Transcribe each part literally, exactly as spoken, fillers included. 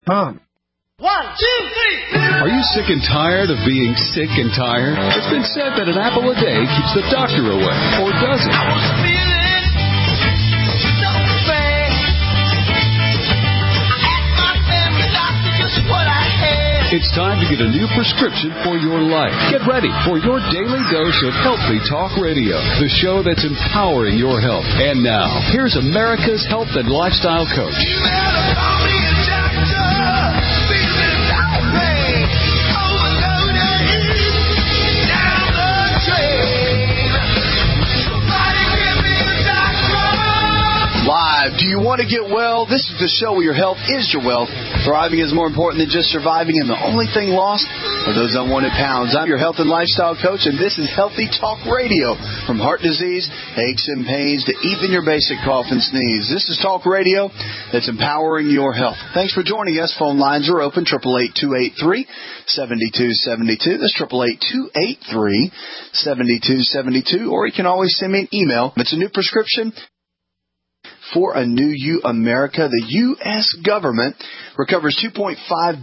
Huh. One, two, three. Are you sick and tired of being sick and tired? It's been said that an apple a day keeps the doctor away. Or does it? I was feeling so bad. I asked my family doctor just what I had. It's time to get a new prescription for your life. Get ready for your daily dose of Healthy Talk Radio, the show that's empowering your health. And now, here's America's health and lifestyle coach. You better call me a doctor. Feeling irate, overloaded, down the drain. Somebody give me a doctor. Live. Do you want to get well? This is the show where your health is your wealth. Thriving is more important than just surviving, and the only thing lost are those unwanted pounds. I'm your health and lifestyle coach, and this is Healthy Talk Radio. From heart disease, aches and pains, to even your basic cough and sneeze. This is Talk Radio that's empowering your health. Thanks for joining us. Phone lines are open, eight eight eight, two eight three, seven two seven two. That's eight eight eight, two eight three, seven two seven two. Or you can always send me an email. It's a new prescription for a new you, America. The U S government recovers two point five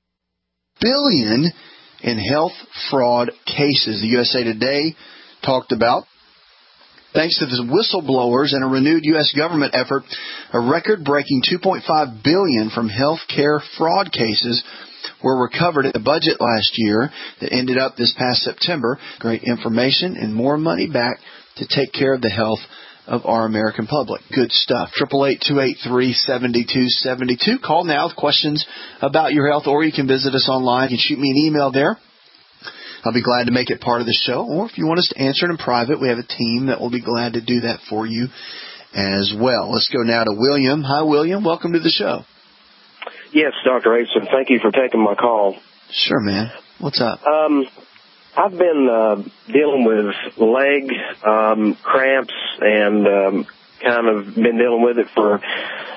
billion dollars in health fraud cases. The U S A Today talked about, thanks to the whistleblowers and a renewed U S government effort, a record-breaking two point five billion dollars from health care fraud cases were recovered in the budget last year that ended up this past September. Great information and more money back to take care of the health of our American public. Good stuff. eight eight eight, two eight three, seven two seven two. Call now with questions about your health, or you can visit us online. You can shoot me an email there. I'll be glad to make it part of the show. Or if you want us to answer it in private, we have a team that will be glad to do that for you as well. Let's go now to William. Hi, William. Welcome to the show. Yes, Doctor Aitson. Thank you for taking my call. Sure, man. What's up? Um, I've been uh, dealing with leg um, cramps and um, kind of been dealing with it for, uh,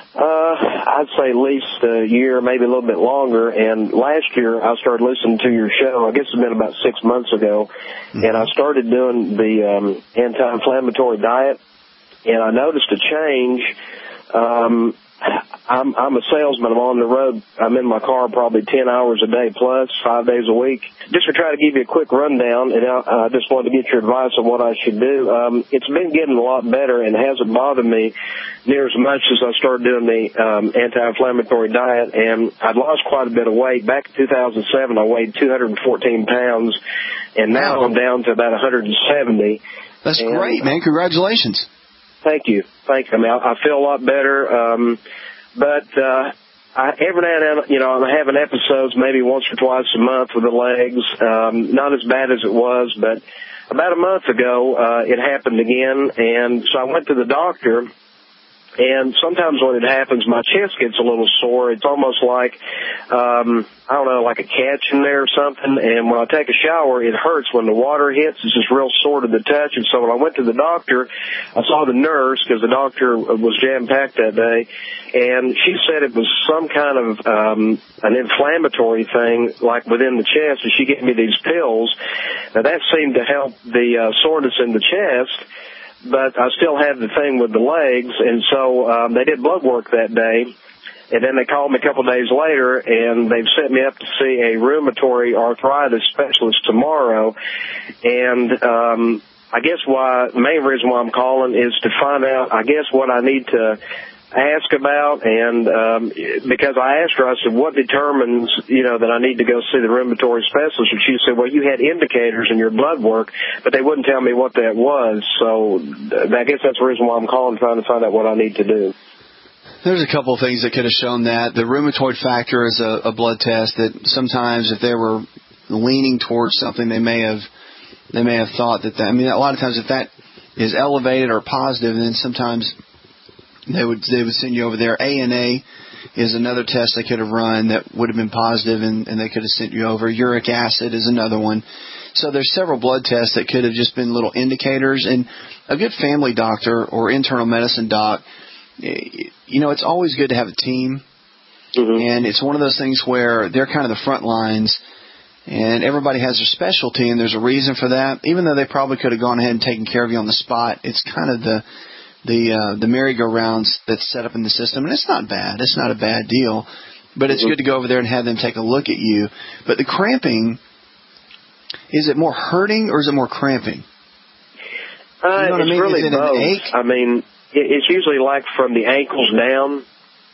I'd say at least a year, maybe a little bit longer. And last year I started listening to your show. I guess it's been about six months ago. Mm-hmm. And I started doing the um, anti-inflammatory diet. And I noticed a change. Um, I'm, I'm a salesman. I'm on the road. I'm in my car probably ten hours a day plus, five days a week. Just to try to give you a quick rundown, and I, I just wanted to get your advice on what I should do. Um, it's been getting a lot better and hasn't bothered me near as much as I started doing the um, anti-inflammatory diet, and I'd lost quite a bit of weight. Back in two thousand seven, I weighed two hundred fourteen pounds, and now wow. I'm down to about one hundred seventy. That's and, great, man. Congratulations. Thank you. Thank you. I mean, I, I feel a lot better. Um, but, uh, I, every now and then, you know, I'm having episodes maybe once or twice a month with the legs. Um, not as bad as it was, but about a month ago, uh, it happened again. And so I went to the doctor. And sometimes when it happens, my chest gets a little sore. It's almost like, um, I don't know, like a catch in there or something. And when I take a shower, it hurts when the water hits. It's just real sore to the touch. And so when I went to the doctor, I saw the nurse because the doctor was jam-packed that day. And she said it was some kind of um, an inflammatory thing, like within the chest. And she gave me these pills. Now, that seemed to help the uh, soreness in the chest. But I still had the thing with the legs, and so um, they did blood work that day, and then they called me a couple of days later, and they've sent me up to see a rheumatoid arthritis specialist tomorrow, and um, I guess why the main reason why I'm calling is to find out, I guess, what I need to ask about, and um, because I asked her, I said, what determines, you know, that I need to go see the rheumatoid specialist? And she said, well, you had indicators in your blood work, but they wouldn't tell me what that was. So I guess that's the reason why I'm calling, trying to find out what I need to do. There's a couple of things that could have shown that. The rheumatoid factor is a, a blood test that sometimes if they were leaning towards something, they may have they may have thought that, that I mean, a lot of times if that is elevated or positive, then sometimes They would they would send you over there. A N A is another test they could have run that would have been positive, and, and they could have sent you over. Uric acid is another one. So there's several blood tests that could have just been little indicators. And a good family doctor or internal medicine doc, you know, it's always good to have a team. Mm-hmm. And it's one of those things where they're kind of the front lines, and everybody has their specialty, and there's a reason for that. Even though they probably could have gone ahead and taken care of you on the spot, it's kind of the the uh, the merry-go-rounds that's set up in the system, and it's not bad. It's not a bad deal. but it's mm-hmm. good to go over there and have them take a look at you. But the cramping, is it more hurting or is it more cramping? Uh, you know it's I mean? really is it both. An ache? I mean, it, it's usually like from the ankles down.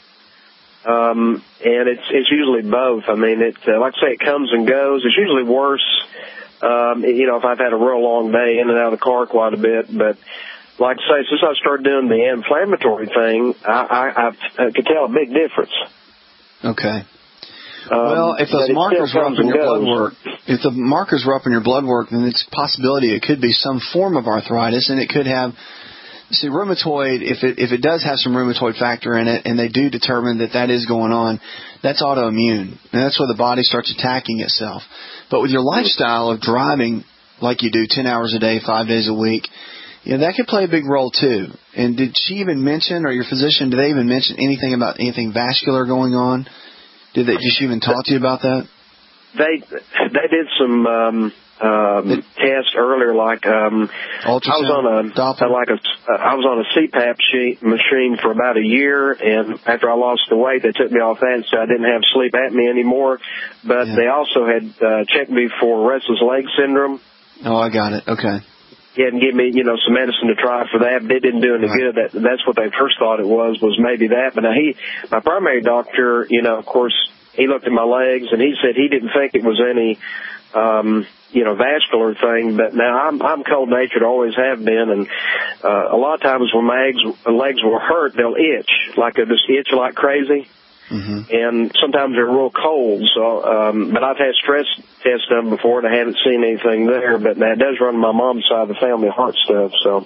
Um, and it's it's usually both. I mean, it uh, like I say, it comes and goes. It's usually worse, um, you know, if I've had a real long day in and out of the car quite a bit. But like I say, since I started doing the inflammatory thing, I, I, I, I could tell a big difference. Okay. Um, well, if those markers were up in your blood work, if the markers were up in your blood work, then it's a possibility it could be some form of arthritis, and it could have. See, rheumatoid, if it if it does have some rheumatoid factor in it, and they do determine that that is going on, that's autoimmune, and that's where the body starts attacking itself. But with your lifestyle of driving like you do, ten hours a day, five days a week, you know, that could play a big role too. And did she even mention, or your physician, did they even mention anything about anything vascular going on? Did they did she even talk to you about that? They they did some. Um Um, test earlier, like um, ultrasound, I was on a uh, like a uh, I was on a C PAP sheet machine for about a year, and after I lost the weight, they took me off that, so I didn't have sleep apnea anymore. But yeah. they also had uh, checked me for restless leg syndrome. Oh, I got it. Okay. Yeah, and give me you know some medicine to try for that, but it didn't do any right. good. That that's what they first thought it was was maybe that. But now he, my primary doctor, you know, of course, he looked at my legs and he said he didn't think it was any. Um, you know, vascular thing, but now I'm I'm cold-natured, always have been, and uh, a lot of times when my legs, legs will hurt, they'll itch, like they'll just itch like crazy, mm-hmm. and sometimes they're real cold. So, um, but I've had stress tests done before, and I haven't seen anything there. But that does run my mom's side of the family, heart stuff. So,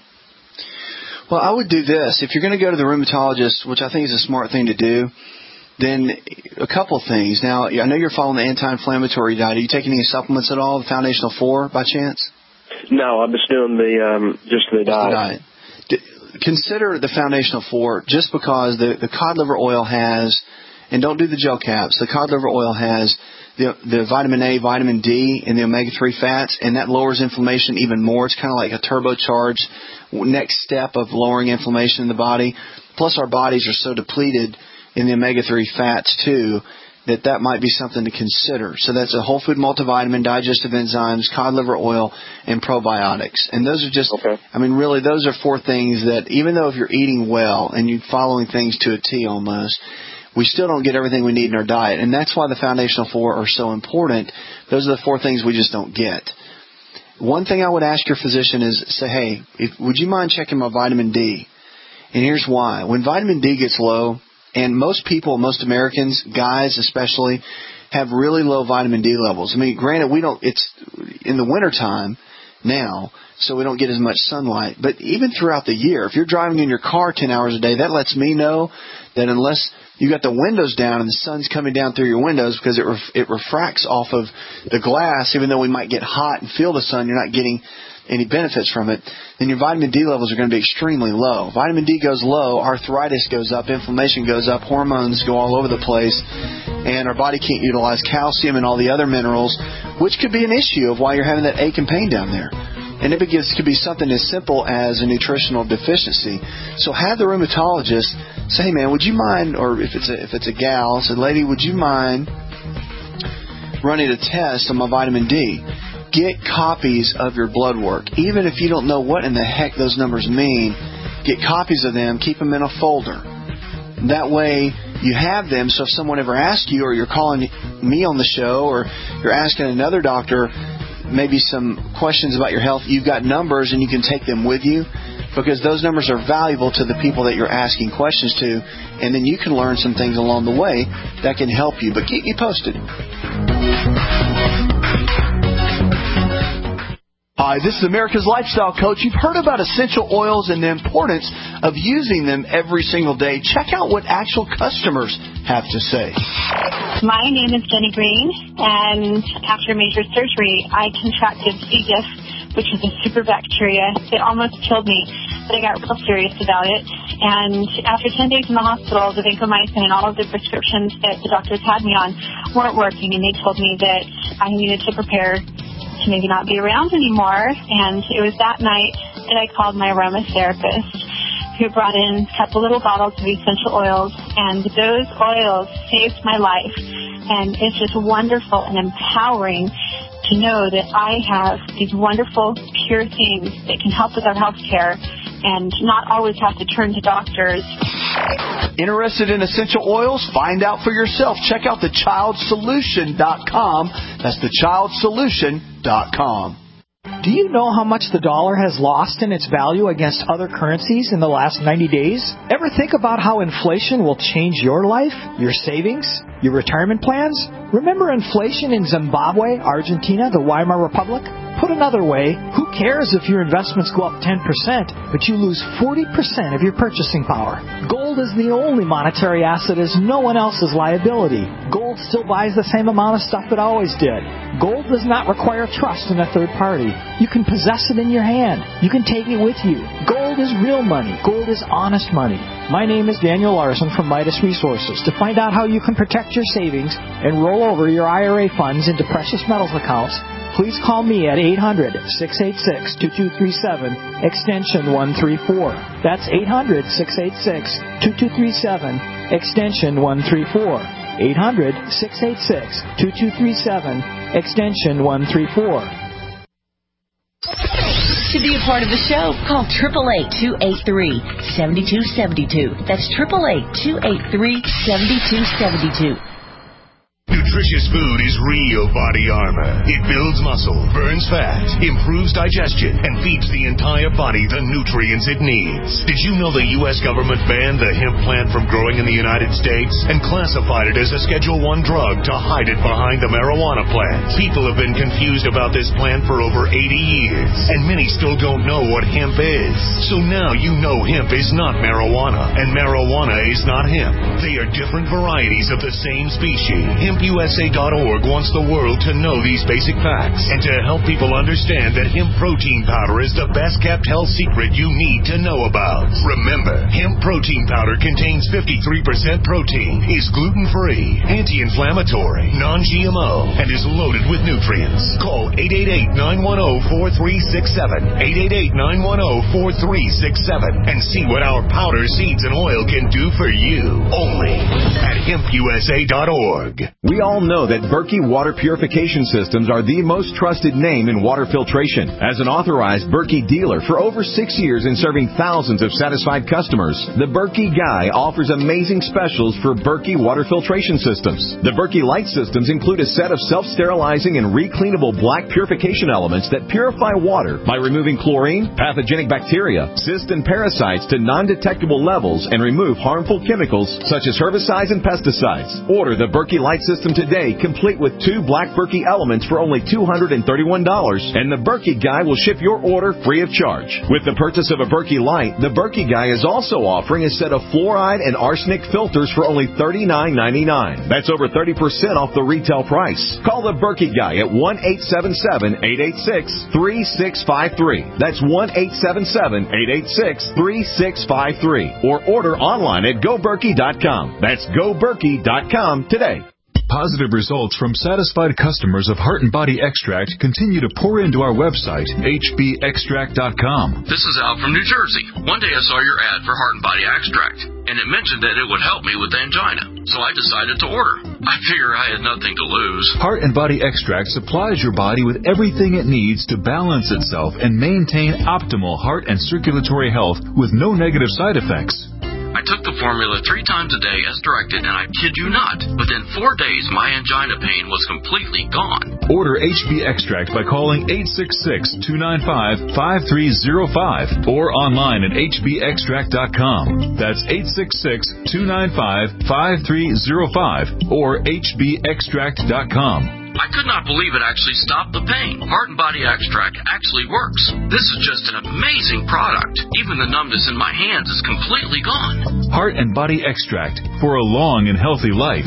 well, I would do this if you're going to go to the rheumatologist, which I think is a smart thing to do. Then a couple things. Now, I know you're following the anti-inflammatory diet. Are you taking any supplements at all, the Foundational Four, by chance? No, I'm just doing the um, just the just diet. The diet. Consider the Foundational Four just because the, the cod liver oil has, and don't do the gel caps, the cod liver oil has the, the vitamin A, vitamin D, and the omega three fats, and that lowers inflammation even more. It's kind of like a turbocharged next step of lowering inflammation in the body. Plus, our bodies are so depleted in the omega three fats too, that that might be something to consider. So that's a whole food multivitamin, digestive enzymes, cod liver oil, and probiotics. And those are just, okay. I mean, really, those are four things that even though if you're eating well and you're following things to a T almost, we still don't get everything we need in our diet. And that's why the Foundational Four are so important. Those are the four things we just don't get. One thing I would ask your physician is say, hey, if, would you mind checking my vitamin D? And here's why. When vitamin D gets low, and most people, most Americans, guys especially, have really low vitamin D levels. I mean, granted, we don't, it's in the wintertime now, so we don't get as much sunlight. But even throughout the year, if you're driving in your car ten hours a day, that lets me know that unless you got the windows down and the sun's coming down through your windows because it ref, it refracts off of the glass, even though we might get hot and feel the sun, you're not getting any benefits from it, then your vitamin D levels are going to be extremely low. Vitamin D goes low, arthritis goes up, inflammation goes up, hormones go all over the place, and our body can't utilize calcium and all the other minerals, which could be an issue of why you're having that ache and pain down there. And it could be something as simple as a nutritional deficiency. So have the rheumatologist say, hey man, would you mind, or if it's a, if it's a gal, say, lady, would you mind running a test on my vitamin D? Get copies of your blood work. Even if you don't know what in the heck those numbers mean, get copies of them, keep them in a folder. That way you have them, so if someone ever asks you, or you're calling me on the show, or you're asking another doctor maybe some questions about your health, you've got numbers and you can take them with you, because those numbers are valuable to the people that you're asking questions to, and then you can learn some things along the way that can help you. But keep me posted. Hi, this is America's Lifestyle Coach. You've heard about essential oils and the importance of using them every single day. Check out what actual customers have to say. My name is Jenny Green, and after major surgery, I contracted C. diff, which is a super bacteria. It almost killed me, but I got real serious about it. And after ten days in the hospital, the vancomycin and all of the prescriptions that the doctors had me on weren't working, and they told me that I needed to prepare to maybe not be around anymore. And it was that night that I called my aromatherapist. who brought in a couple little bottles of essential oils, and those oils saved my life. And it's just wonderful and empowering to know that I have these wonderful, pure things that can help with our health care and not always have to turn to doctors. Interested in essential oils? Find out for yourself. Check out the child solution dot com. That's the child solution dot com. Do you know how much the dollar has lost in its value against other currencies in the last ninety days? Ever think about how inflation will change your life, your savings, your retirement plans? Remember inflation in Zimbabwe, Argentina, the Weimar Republic? Put another way, who cares if your investments go up ten percent, but you lose forty percent of your purchasing power? Gold is the only monetary asset as no one else's liability. Gold still buys the same amount of stuff it always did. Gold does not require trust in a third party. You can possess it in your hand. You can take it with you. Gold is real money. Gold is honest money. My name is Daniel Larson from Midas Resources. To find out how you can protect your savings and roll over your I R A funds into precious metals accounts, please call me at eight hundred, six eight six, two two three seven, extension one three four. That's eight hundred, six eight six, two two three seven, extension one three four. eight hundred, six eight six, two two three seven, extension one three four. To be a part of the show, call eight eight eight, two eight three, seven two seven two. That's eight eight eight, two eight three, seven two seven two. Nutritious food is real body armor. It builds muscle, burns fat, improves digestion, and feeds the entire body the nutrients it needs. Did you know the U S government banned the hemp plant from growing in the United States and classified it as a Schedule one drug to hide it behind the marijuana plant? People have been confused about this plant for over eighty years, and many still don't know what hemp is. So now you know hemp is not marijuana, and marijuana is not hemp. They are different varieties of the same species. Hemp U S A dot org wants the world to know these basic facts and to help people understand that hemp protein powder is the best kept health secret you need to know about. Remember, hemp protein powder contains fifty-three percent protein, is gluten-free, anti-inflammatory, non G M O, and is loaded with nutrients. Call eight eight eight, nine one zero, four three six seven, eight eight eight, nine one zero, four three six seven, and see what our powder, seeds, and oil can do for you. Only at hemp U S A dot org. We all know that Berkey Water Purification Systems are the most trusted name in water filtration. As an authorized Berkey dealer for over six years and serving thousands of satisfied customers, the Berkey Guy offers amazing specials for Berkey Water Filtration Systems. The Berkey Light Systems include a set of self-sterilizing and recleanable black purification elements that purify water by removing chlorine, pathogenic bacteria, cysts, and parasites to non-detectable levels and remove harmful chemicals such as herbicides and pesticides. Order the Berkey Light System today, complete with two black Berkey elements for only two hundred thirty-one dollars, and the Berkey Guy will ship your order free of charge. With the purchase of a Berkey Light, the Berkey Guy is also offering a set of fluoride and arsenic filters for only thirty-nine ninety-nine. That's over thirty percent off the retail price. Call the Berkey Guy at one eight seven seven, eight eight six, three six five three. That's one eight seven seven, eight eight six, three six five three. Or order online at go berkey dot com. That's go berkey dot com today. Positive results from satisfied customers of Heart and Body Extract continue to pour into our website, H B extract dot com. This is Al from New Jersey. One day I saw your ad for Heart and Body Extract, and it mentioned that it would help me with angina. So I decided to order. I figure I had nothing to lose. Heart and Body Extract supplies your body with everything it needs to balance itself and maintain optimal heart and circulatory health with no negative side effects. I took the formula three times a day as directed, and I kid you not, within four days my angina pain was completely gone. Order H B Extract by calling eight six six, two nine five, five three zero five or online at H B extract dot com. That's eight six six, two nine five, five three zero five or H B extract dot com. I could not believe it actually stopped the pain. Heart and Body Extract actually works. This is just an amazing product. Even the numbness in my hands is completely gone. Heart and Body Extract for a long and healthy life.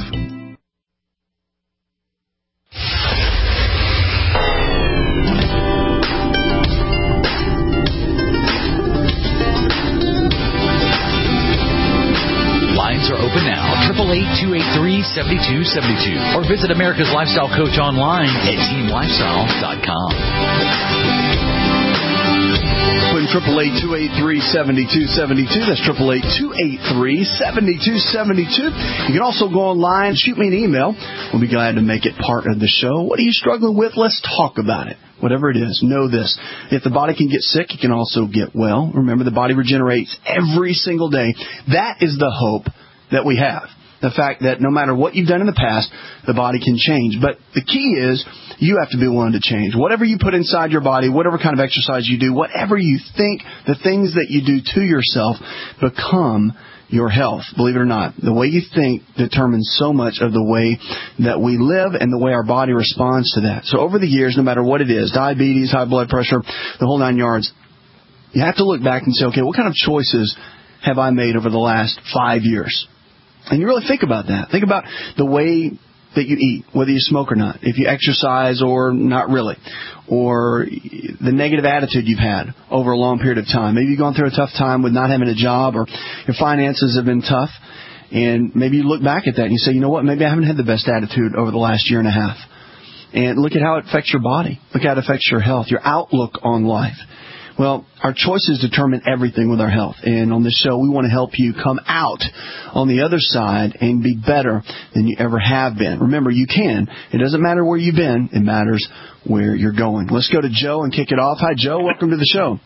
Lines are open now. eight eight eight, two eight three, seven two seven two. Or visit America's Lifestyle Coach online at team lifestyle dot com. When eight eight eight, two eight three, seven two seven two. That's eight eight eight, two eight three, seven two seven two. You can also go online, shoot me an email. We'll be glad to make it part of the show. What are you struggling with? Let's talk about it. Whatever it is, know this. If the body can get sick, it can also get well. Remember, the body regenerates every single day. That is the hope that we have. The fact that no matter what you've done in the past, the body can change. But the key is you have to be willing to change. Whatever you put inside your body, whatever kind of exercise you do, whatever you think, the things that you do to yourself become your health. Believe it or not, the way you think determines so much of the way that we live and the way our body responds to that. So over the years, no matter what it is, diabetes, high blood pressure, the whole nine yards, you have to look back and say, okay, what kind of choices have I made over the last five years? And you really think about that. Think about the way that you eat, whether you smoke or not, if you exercise or not really, or the negative attitude you've had over a long period of time. Maybe you've gone through a tough time with not having a job, or your finances have been tough, and maybe you look back at that and you say, you know what, maybe I haven't had the best attitude over the last year and a half. And look at how it affects your body. Look how it affects your health, your outlook on life. Well, our choices determine everything with our health. And on this show, we want to help you come out on the other side and be better than you ever have been. Remember, you can. It doesn't matter where you've been. It matters where you're going. Let's go to Joe and kick it off. Hi, Joe. Welcome to the show.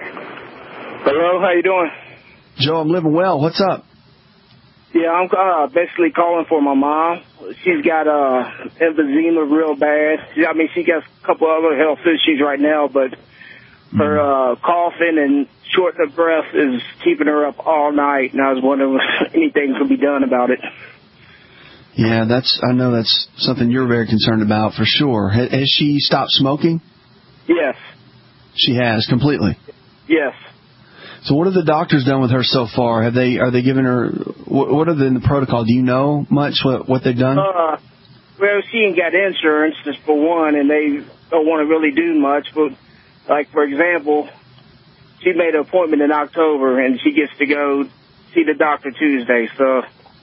Hello. How you doing? Joe, I'm living well. What's up? Yeah, I'm uh, basically calling for my mom. She's got uh, emphysema real bad. I mean, she got a couple other health issues right now, but her uh, coughing and shortness of breath is keeping her up all night, and I was wondering if anything could be done about it. Yeah, that's. I know that's something you're very concerned about for sure. Has, has she stopped smoking? Yes. She has, completely? Yes. So what have the doctors done with her so far? Have they Are they giving her, what, what are the, in the protocol? Do you know much what, what they've done? Uh, well, she ain't got insurance, just for one, and they don't want to really do much, but like, for example, she made an appointment in October, and she gets to go see the doctor Tuesday. So,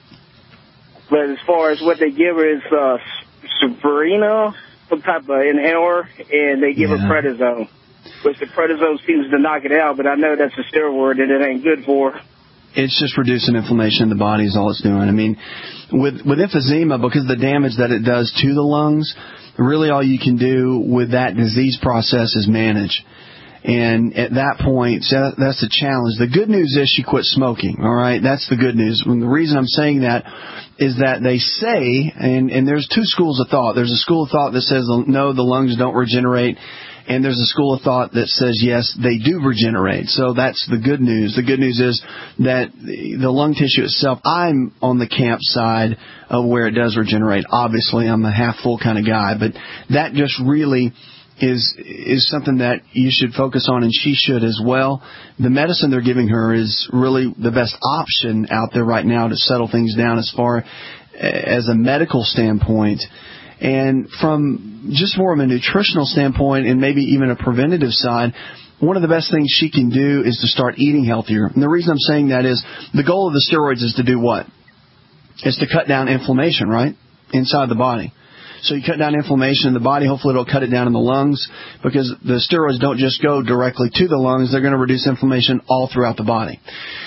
but as far as what they give her is uh, Sabrina, some type of inhaler, and they give yeah. her prednisone, which the prednisone seems to knock it out, but I know that's a steroid and it ain't good for her. It's just reducing inflammation in the body is all it's doing. I mean, with, with emphysema, because of the damage that it does to the lungs, really all you can do with that disease process is manage. And at that point, so that's the challenge. The good news is she quit smoking, all right? That's the good news. And the reason I'm saying that is that they say, and, and there's two schools of thought. There's a school of thought that says, no, the lungs don't regenerate. And there's a school of thought that says, yes, they do regenerate. So that's the good news. The good news is that the lung tissue itself, I'm on the camp side of where it does regenerate. Obviously, I'm a half-full kind of guy. But that just really is is something that you should focus on, and she should as well. The medicine they're giving her is really the best option out there right now to settle things down as far as a medical standpoint. And from just more of a nutritional standpoint and maybe even a preventative side, one of the best things she can do is to start eating healthier. And the reason I'm saying that is the goal of the steroids is to do what? It's to cut down inflammation, right? Inside the body. So you cut down inflammation in the body. Hopefully it'll cut it down in the lungs, because the steroids don't just go directly to the lungs. They're going to reduce inflammation all throughout the body.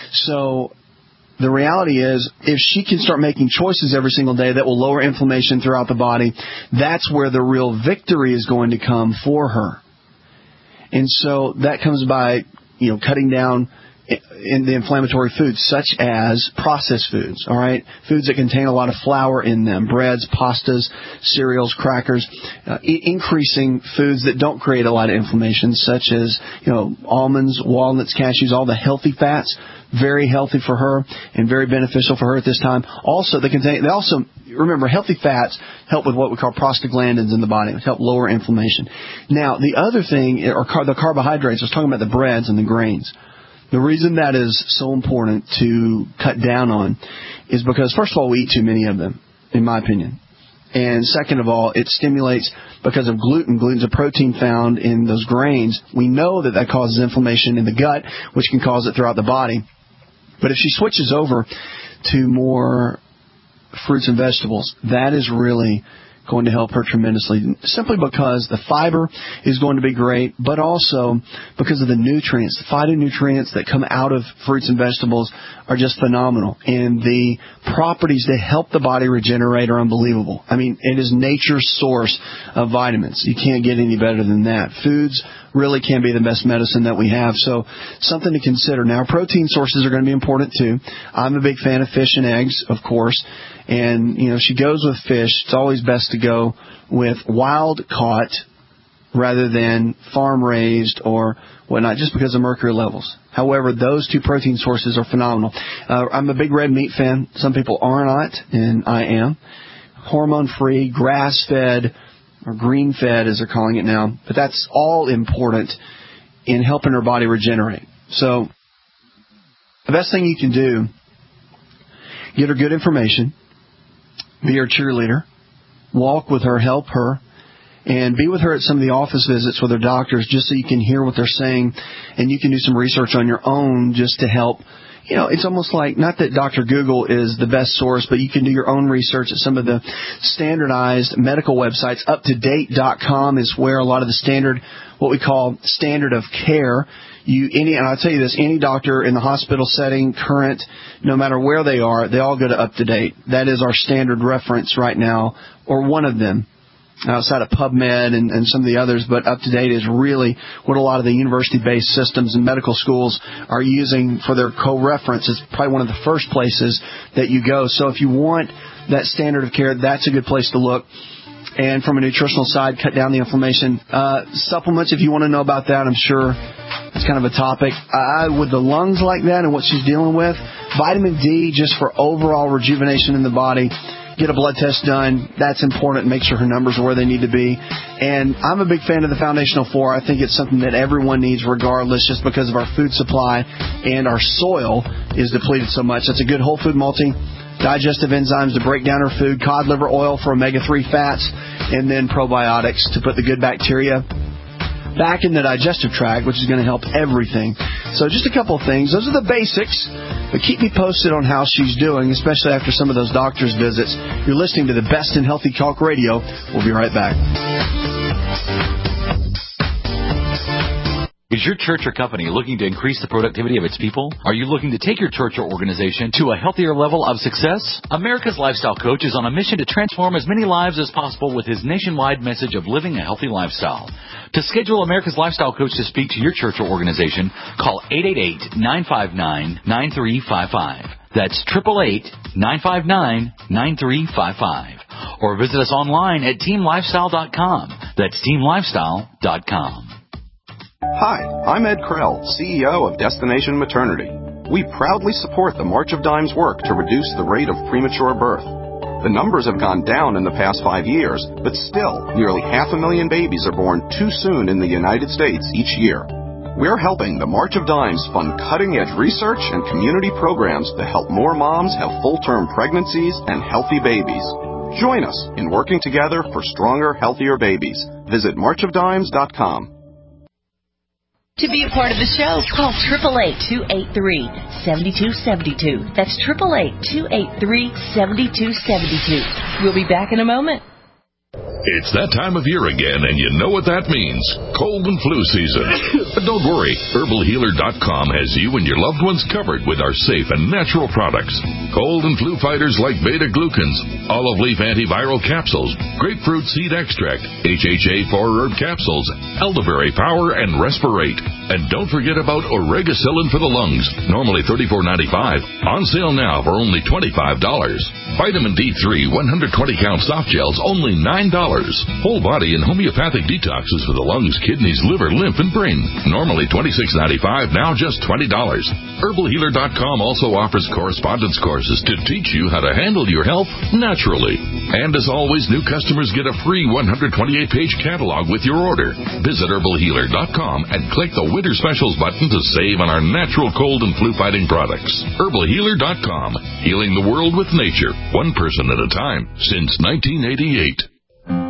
So the reality is, if she can start making choices every single day that will lower inflammation throughout the body, that's where the real victory is going to come for her. And so that comes by, you know, cutting down in the inflammatory foods, such as processed foods, all right? Foods that contain a lot of flour in them, breads, pastas, cereals, crackers, uh, I- increasing foods that don't create a lot of inflammation, such as, you know, almonds, walnuts, cashews, all the healthy fats. Very healthy for her and very beneficial for her at this time. Also, they contain, they also, remember, healthy fats help with what we call prostaglandins in the body, which help lower inflammation. Now, the other thing are car- the carbohydrates. I was talking about the breads and the grains. The reason that is so important to cut down on is because, first of all, we eat too many of them, in my opinion. And second of all, it stimulates, because of gluten. Gluten's a protein found in those grains. We know that that causes inflammation in the gut, which can cause it throughout the body. But if she switches over to more fruits and vegetables, that is really going to help her tremendously, simply because the fiber is going to be great, but also because of the nutrients. The phytonutrients that come out of fruits and vegetables are just phenomenal, and the properties that help the body regenerate are unbelievable. I mean, it is nature's source of vitamins. You can't get any better than that. Foods really can be the best medicine that we have, so something to consider. Now, protein sources are going to be important too. I'm a big fan of fish and eggs, of course, and, you know, if she goes with fish, it's always best to go with wild-caught rather than farm-raised or whatnot, just because of mercury levels. However, those two protein sources are phenomenal. Uh, I'm a big red meat fan. Some people are not, and I am. Hormone-free, grass-fed, or green-fed, as they're calling it now. But that's all important in helping her body regenerate. So the best thing you can do, get her good information, be her cheerleader, walk with her, help her, and be with her at some of the office visits with her doctors just so you can hear what they're saying, and you can do some research on your own just to help. You know, it's almost like, not that Doctor Google is the best source, but you can do your own research at some of the standardized medical websites. up to date dot com is where a lot of the standard, what we call standard of care, you any, and I'll tell you this, any doctor in the hospital setting, current, no matter where they are, they all go to UpToDate. That is our standard reference right now, or one of them, outside of PubMed and, and some of the others, but UpToDate is really what a lot of the university-based systems and medical schools are using for their co-reference. It's probably one of the first places that you go. So if you want that standard of care, that's a good place to look. And from a nutritional side, cut down the inflammation. Uh, supplements, if you want to know about that, I'm sure it's kind of a topic. Uh, with the lungs like that and what she's dealing with, vitamin D just for overall rejuvenation in the body. Get a blood test done. That's important. Make sure her numbers are where they need to be. And I'm a big fan of the Foundational Four. I think it's something that everyone needs regardless, just because of our food supply and our soil is depleted so much. It's a good whole food multi. Digestive enzymes to break down her food. Cod liver oil for omega three fats. And then probiotics to put the good bacteria back in the digestive tract, which is going to help everything. So just a couple of things. Those are the basics, but keep me posted on how she's doing, especially after some of those doctor's visits. You're listening to the best in Healthy Talk Radio. We'll be right back. Is your church or company looking to increase the productivity of its people? Are you looking to take your church or organization to a healthier level of success? America's Lifestyle Coach is on a mission to transform as many lives as possible with his nationwide message of living a healthy lifestyle. To schedule America's Lifestyle Coach to speak to your church or organization, call eight eight eight, nine five nine, nine three five five. That's eight eight eight, nine five nine, nine three five five. Or visit us online at team lifestyle dot com. That's team lifestyle dot com. Hi, I'm Ed Krell, C E O of Destination Maternity. We proudly support the March of Dimes work to reduce the rate of premature birth. The numbers have gone down in the past five years, but still, nearly half a million babies are born too soon in the United States each year. We're helping the March of Dimes fund cutting-edge research and community programs to help more moms have full-term pregnancies and healthy babies. Join us in working together for stronger, healthier babies. Visit march of dimes dot com. To be a part of the show, call eight eight eight, two eight three, seven two seven two. That's eight eight eight, two eight three, seven two seven two. We'll be back in a moment. It's that time of year again, and you know what that means. Cold and flu season. But don't worry, herbal healer dot com has you and your loved ones covered with our safe and natural products. Cold and flu fighters like beta-glucans, olive leaf antiviral capsules, grapefruit seed extract, H H A four herb capsules, elderberry power, and respirate. And don't forget about Oregacillin for the lungs, normally thirty-four ninety-five, on sale now for only twenty-five dollars. Vitamin D three one hundred twenty count soft gels, only nine dollars. Whole body and homeopathic detoxes for the lungs, kidneys, liver, lymph, and brain, normally twenty-six ninety-five, now just twenty dollars. herbal healer dot com also offers correspondence courses to teach you how to handle your health naturally. And as always, new customers get a free one hundred twenty-eight page catalog with your order. Visit herbal healer dot com and click the Winter Specials button to save on our natural cold and flu fighting products. herbal healer dot com, healing the world with nature, one person at a time, since nineteen eighty-eight.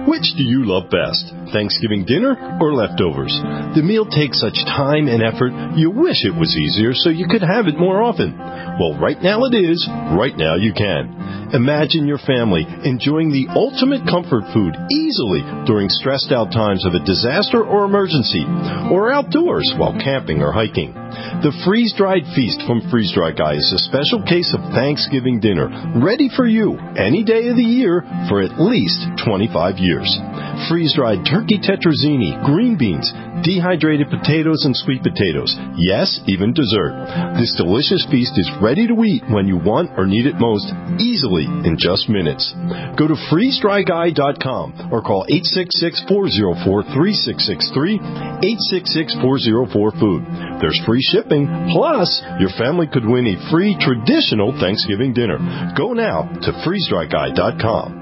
Which do you love best, Thanksgiving dinner or leftovers? The meal takes such time and effort, you wish it was easier so you could have it more often. Well, right now it is. Right now you can. Imagine your family enjoying the ultimate comfort food easily during stressed out times of a disaster or emergency, or outdoors while camping or hiking. The freeze-dried feast from Freeze Dry Guy is a special case of Thanksgiving dinner, ready for you any day of the year for at least twenty-five years. Freeze-dried turkey tetrazzini, green beans, dehydrated potatoes, and sweet potatoes. Yes, even dessert. This delicious feast is ready to eat when you want or need it most, easily in just minutes. Go to freeze dry guy dot com or call eight six six, four oh four, three six six three, eight six six, four oh four, food. There's free shipping, plus your family could win a free traditional Thanksgiving dinner. Go now to freeze dry guy dot com.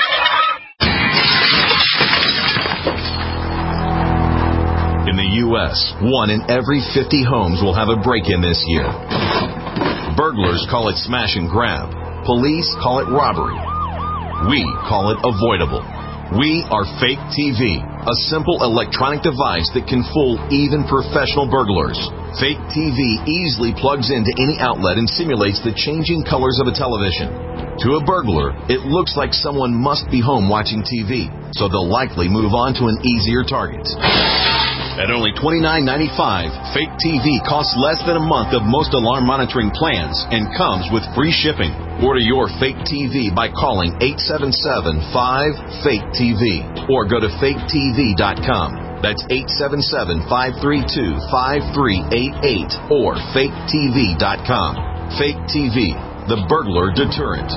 In the U S, one in every fifty homes will have a break-in this year. Burglars call it smash and grab. Police call it robbery. We call it avoidable. We are Fake T V, a simple electronic device that can fool even professional burglars. Fake T V easily plugs into any outlet and simulates the changing colors of a television. To a burglar, it looks like someone must be home watching T V, so they'll likely move on to an easier target. At only twenty-nine ninety-five, Fake T V costs less than a month of most alarm monitoring plans and comes with free shipping. Order your Fake T V by calling eight seven seven, five, fake T V or go to fake T V dot com. That's eight seven seven, five three two, five three eight eight or fake T V dot com. Fake T V, the burglar deterrent.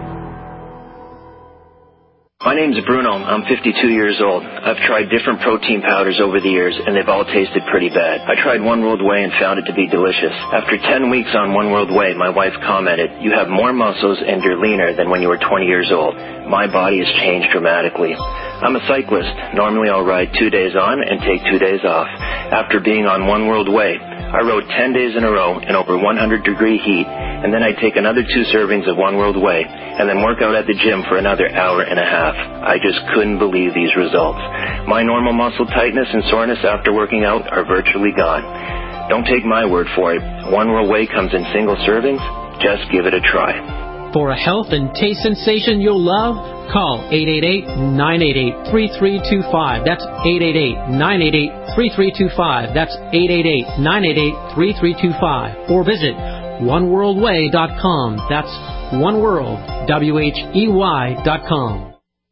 My name's Bruno. I'm fifty-two years old. I've tried different protein powders over the years, and they've all tasted pretty bad. I tried One World Whey and found it to be delicious. After ten weeks on One World Whey, my wife commented, "You have more muscles and you're leaner than when you were twenty years old." My body has changed dramatically. I'm a cyclist. Normally I'll ride two days on and take two days off. After being on One World Whey, I rode ten days in a row in over one hundred degree heat, and then I'd take another two servings of One World Whey, and then work out at the gym for another hour and a half. I just couldn't believe these results. My normal muscle tightness and soreness after working out are virtually gone. Don't take my word for it. One World Whey comes in single servings. Just give it a try. For a health and taste sensation you'll love, call eight eight eight, nine eight eight, three three two five. That's eight eight eight, nine eight eight, three three two five. That's eight eight eight, nine eight eight, three three two five. Or visit one world way dot com. That's oneworld, W H E Y dot com.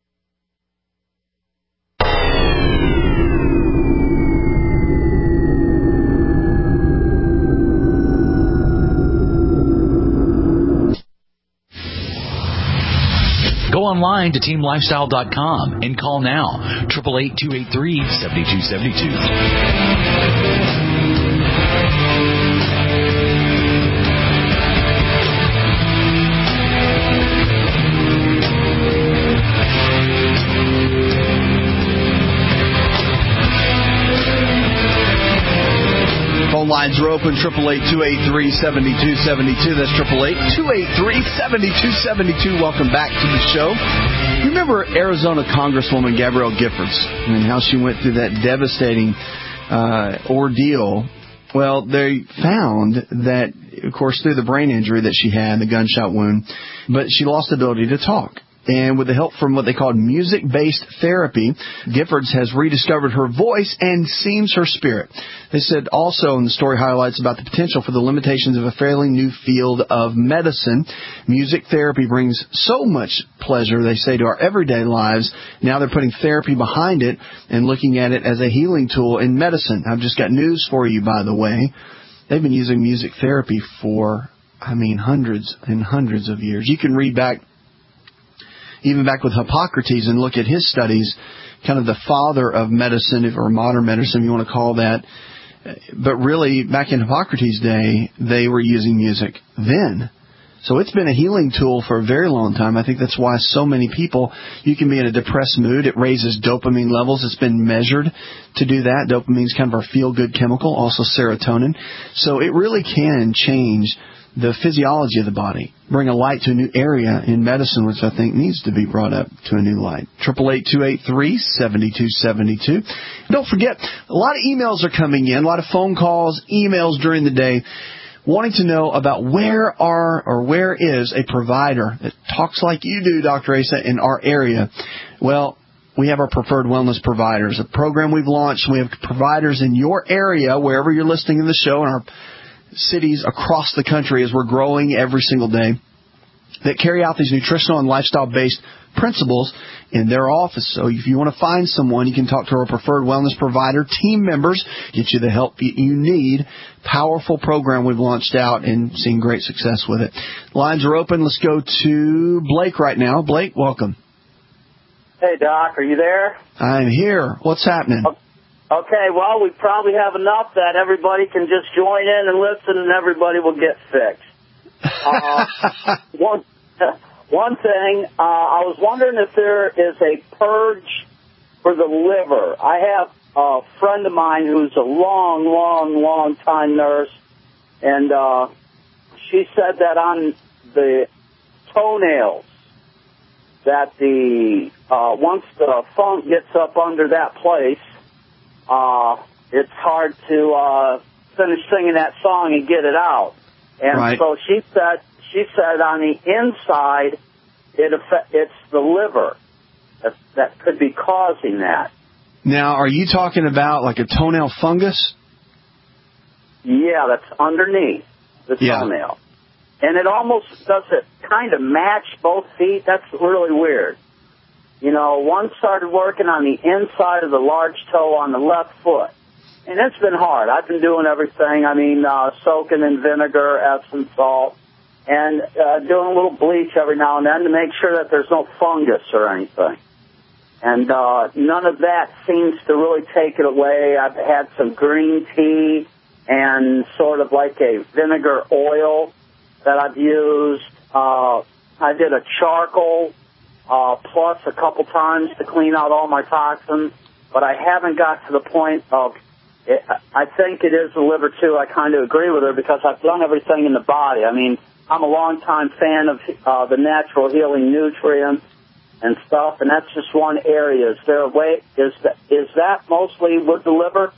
Go online to team lifestyle dot com and call now, eight eight eight, two eight three, seven two seven two. Phone lines are open, eight eight eight, two eight three, seven two seven two. That's eight eight eight, two eight three, seven two seven two. Welcome back to the show. You remember Arizona Congresswoman Gabrielle Giffords and how she went through that devastating uh, ordeal? Well, they found that, of course, through the brain injury that she had, the gunshot wound, but she lost the ability to talk. And with the help from what they called music-based therapy, Giffords has rediscovered her voice and seems her spirit. They said also, and the story highlights about the potential for the limitations of a fairly new field of medicine. Music therapy brings so much pleasure, they say, to our everyday lives. Now they're putting therapy behind it and looking at it as a healing tool in medicine. I've just got news for you, by the way. They've been using music therapy for, I mean, hundreds and hundreds of years. You can read back even back with Hippocrates and look at his studies, kind of the father of medicine, or modern medicine, if you want to call that. But really, back in Hippocrates' day, they were using music then. So it's been a healing tool for a very long time. I think that's why so many people, you can be in a depressed mood. It raises dopamine levels. It's been measured to do that. Dopamine is kind of our feel-good chemical, also serotonin. So it really can change the physiology of the body, bring a light to a new area in medicine, which I think needs to be brought up to a new light. eight eight eight, two eight three, seven two seven two. Don't forget, a lot of emails are coming in, a lot of phone calls, emails during the day, wanting to know about where are or where is a provider that talks like you do, Doctor Asa, in our area. Well, we have our Preferred Wellness Providers, a program we've launched. We have providers in your area, wherever you're listening to the show, in our cities across the country as we're growing every single day, that carry out these nutritional and lifestyle-based principles in their office. So if you want to find someone, you can talk to our Preferred Wellness Provider team members, get you the help you need. Powerful program we've launched out and seen great success with it. Lines are open. Let's go to Blake right now. Blake, welcome. Hey, Doc, are you there? I'm here. What's happening? Okay, well, we probably have enough that everybody can just join in and listen, and everybody will get fixed. Uh, one, one thing, uh, I was wondering if there is a purge for the liver. I have a friend of mine who's a long, long, long time nurse, and uh, she said that on the toenails, that the uh, once the funk gets up under that place, Uh, it's hard to uh, finish singing that song and get it out. And right. so she said, she said on the inside, it affect, it's the liver that, that could be causing that. Now, are you talking about like a toenail fungus? Yeah, that's underneath the yeah. toenail. And it almost does it kind of match both feet. That's really weird. You know, one started working on the inside of the large toe on the left foot. And it's been hard. I've been doing everything. I mean, uh, soaking in vinegar, Epsom salt, and uh, doing a little bleach every now and then to make sure that there's no fungus or anything. And uh, none of that seems to really take it away. I've had some green tea and sort of like a vinegar oil that I've used. Uh, I did a charcoal Uh, plus a couple times to clean out all my toxins, but I haven't got to the point of, it, I think it is the liver too. I kind of agree with her because I've done everything in the body. I mean, I'm a longtime fan of uh, the natural healing nutrients and stuff, and that's just one area. Is there a way, is that, is that mostly with the liver?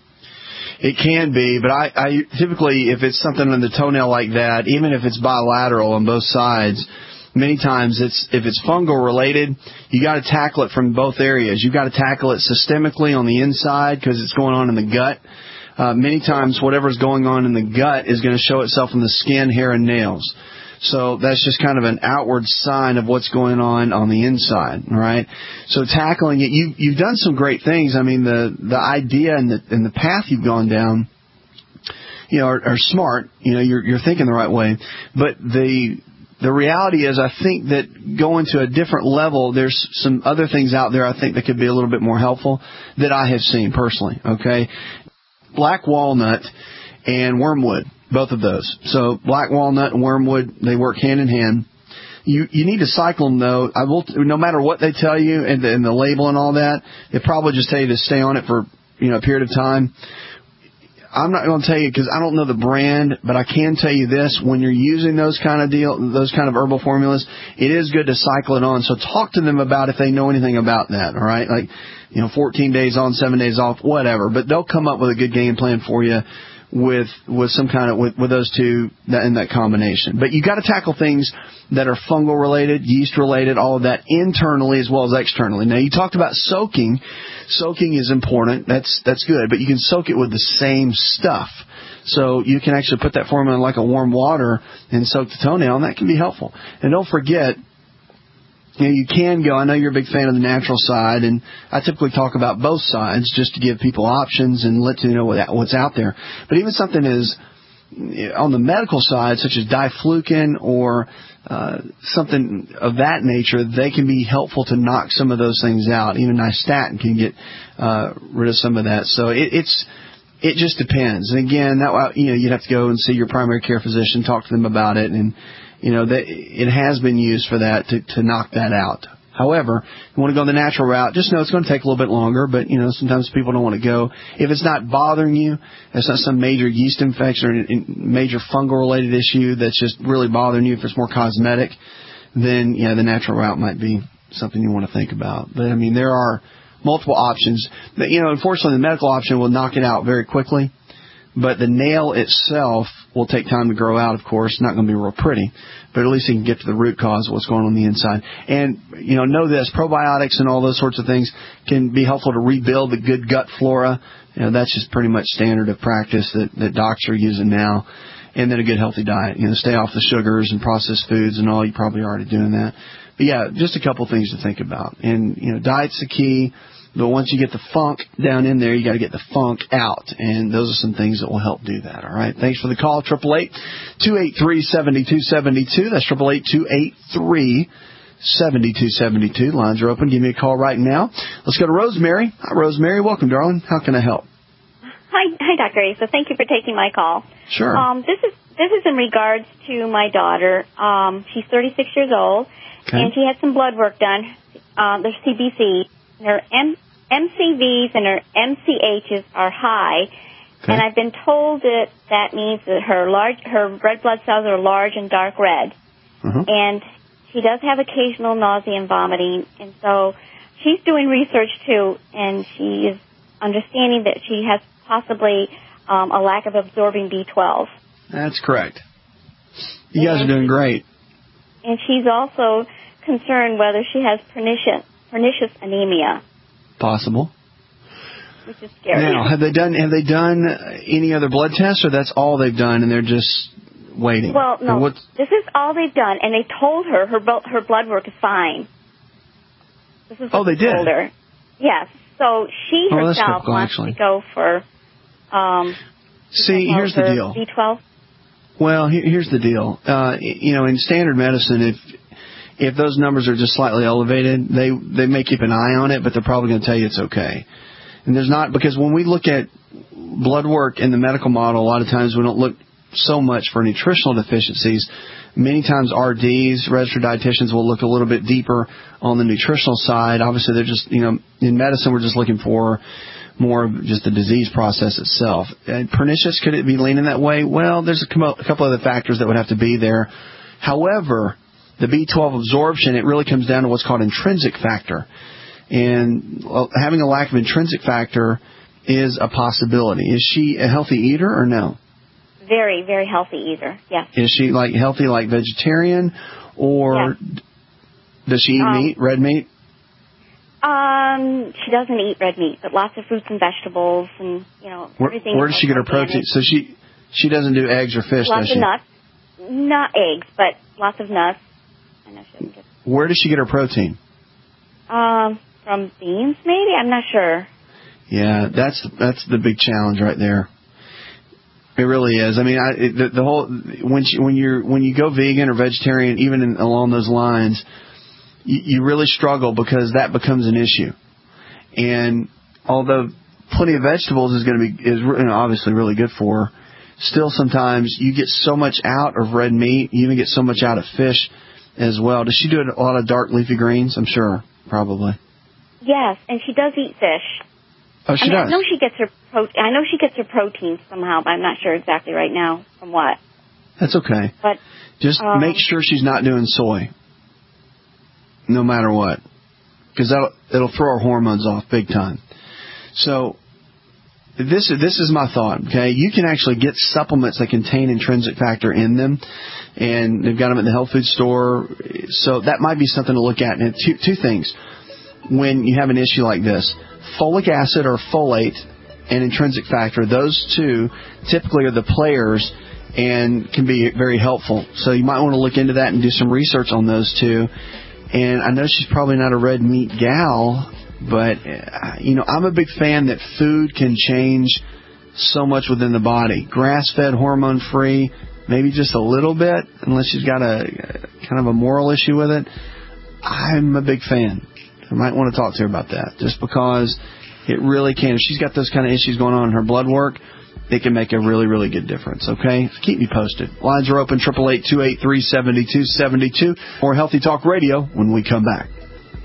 It can be, but I, I typically, if it's something on the toenail like that, even if it's bilateral on both sides, many times, it's if it's fungal related, you got to tackle it from both areas. You got to tackle it systemically on the inside because it's going on in the gut. Uh, many times, whatever's going on in the gut is going to show itself in the skin, hair, and nails. So that's just kind of an outward sign of what's going on on the inside, all right? So tackling it, you, you've done some great things. I mean, the the idea and the and the path you've gone down, you know, are, are smart. You know, you're you're thinking the right way, but the The reality is, I think that going to a different level, there's some other things out there I think that could be a little bit more helpful that I have seen personally, okay? Black walnut and wormwood, both of those. So black walnut and wormwood, they work hand in hand. You you need to cycle them, though. I will, no matter what they tell you and the, and the label and all that, they probably just tell you to stay on it for, you know, a period of time. I'm not going to tell you because I don't know the brand, but I can tell you this: when you're using those kind of deal, those kind of herbal formulas, it is good to cycle it on. So talk to them about if they know anything about that. All right, like you know, fourteen days on, seven days off, whatever. But they'll come up with a good game plan for you with with some kind of with, with those two that, in that combination. But you got to tackle things that are fungal related, yeast related, all of that internally as well as externally. Now you talked about soaking. Soaking is important. That's that's good, but you can soak it with the same stuff. So you can actually put that formula in like a warm water and soak the toenail, and that can be helpful. And don't forget, you know, you can go, I know you're a big fan of the natural side, and I typically talk about both sides just to give people options and let you know what, what's out there. But even something is on the medical side, such as diflucan or uh, something of that nature, they can be helpful to knock some of those things out. Even nystatin can get uh, rid of some of that. So it, it's it just depends. And again, that you know you'd have to go and see your primary care physician, talk to them about it, and you know that it has been used for that to, to knock that out. However, you want to go the natural route, just know it's going to take a little bit longer, but, you know, sometimes people don't want to go. If it's not bothering you, it's not some major yeast infection or major fungal-related issue that's just really bothering you, if it's more cosmetic, then, yeah, the natural route might be something you want to think about. But, I mean, there are multiple options. But, you know, unfortunately, the medical option will knock it out very quickly, but the nail itself will take time to grow out, of course. Not going to be real pretty, but at least you can get to the root cause of what's going on, on the inside. And, you know, know this, probiotics and all those sorts of things can be helpful to rebuild the good gut flora. You know, that's just pretty much standard of practice that, that docs are using now. And then a good healthy diet. You know, stay off the sugars and processed foods and all. You're probably already doing that. But, yeah, just a couple things to think about. And, you know, diet's the key. But once you get the funk down in there, you got to get the funk out. And those are some things that will help do that. All right. Thanks for the call. eight eight eight, two eight three, seven two seven two. That's eight eight eight, two eight three, seven two seven two. Lines are open. Give me a call right now. Let's go to Rosemary. Hi, Rosemary. Welcome, darling. How can I help? Hi, hi, Doctor Asa. Thank you for taking my call. Sure. Um, this is this is in regards to my daughter. Um, she's thirty-six years old, okay. and she had some blood work done. Uh, there's C B C. Her M- MCVs and her M C Hs are high, okay. and I've been told that that means that her large, her red blood cells are large and dark red. Uh-huh. And she does have occasional nausea and vomiting, and so she's doing research too, and she is understanding that she has possibly um, a lack of absorbing B twelve. That's correct. You guys are doing great. And she's also concerned whether she has pernicious, pernicious anemia. Possible. Which is scary. Now, have they done have they done any other blood tests, or that's all they've done, and they're just waiting? Well, no. This is all they've done, and they told her her her blood work is fine. This is what oh, they did. Told her. Yes. So she oh, herself cool, wants actually. to go for. Um, See, here's the deal. B twelve. Well, here's the deal. Uh, you know, in standard medicine, if if those numbers are just slightly elevated, they they may keep an eye on it, but they're probably going to tell you it's okay. And there's not, because when we look at blood work in the medical model, a lot of times we don't look so much for nutritional deficiencies. Many times R Ds, registered dietitians, will look a little bit deeper on the nutritional side. Obviously, they're just, you know, in medicine, we're just looking for more of just the disease process itself. And pernicious, could it be leaning that way? Well, there's a couple other factors that would have to be there. However, the B twelve absorption, it really comes down to what's called intrinsic factor. And well, having a lack of intrinsic factor is a possibility. Is she a healthy eater or no? Very, very healthy eater, yes. Is she like healthy, like vegetarian, or yes. does she eat um, meat, red meat? Um, she doesn't eat red meat, but lots of fruits and vegetables, and you know where, everything. Where does she get her protein? So she she doesn't do eggs or fish, lots does she? Lots of nuts, not eggs, but lots of nuts. I know she doesn't get. Where does she get her protein? Um, from beans, maybe. I'm not sure. Yeah, that's that's the big challenge right there. It really is. I mean, I, it, the, the whole when she, when you're when you go vegan or vegetarian, even in, along those lines, you, you really struggle because that becomes an issue. And although plenty of vegetables is going to be is you know, obviously really good for her, still sometimes you get so much out of red meat. You even get so much out of fish as well. Does she do a lot of dark leafy greens? I'm sure, probably. Yes, and she does eat fish. Oh, she I mean, does. I know she gets her pro- I know she gets her protein somehow, but I'm not sure exactly right now from what. That's okay. But just um, make sure she's not doing soy, no matter what, because that'll it'll throw her hormones off big time. So this is this is my thought. Okay, you can actually get supplements that contain intrinsic factor in them, and they've got them at the health food store. So that might be something to look at. And two two things when you have an issue like this. Folic acid or folate and intrinsic factor, those two typically are the players and can be very helpful. So you might want to look into that and do some research on those two. And I know she's probably not a red meat gal, but, you know, I'm a big fan that food can change so much within the body. Grass-fed, hormone-free, maybe just a little bit, unless she's got a kind of a moral issue with it. I'm a big fan. I might want to talk to her about that, just because it really can. If she's got those kind of issues going on in her blood work, it can make a really, really good difference, okay? So keep me posted. Lines are open, eight eight eight, two eight three, seven two seven two, or Healthy Talk Radio when we come back.